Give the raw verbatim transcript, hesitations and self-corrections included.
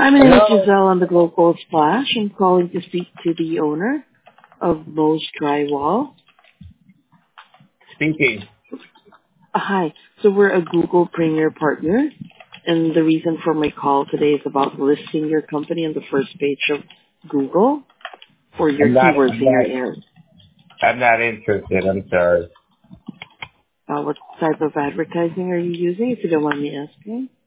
Hi, my name is Hello. Giselle. I'm the Global Splash. I'm calling to speak to the owner of Mo's Drywall. Speaking. Uh, hi. So we're a Google Premier partner, and the reason for my call today is about listing your company on the first page of Google for your I'm not. keywords I'm in your not. area. I'm not interested. I'm sorry. Uh, what type of advertising are you using, if you don't mind me asking?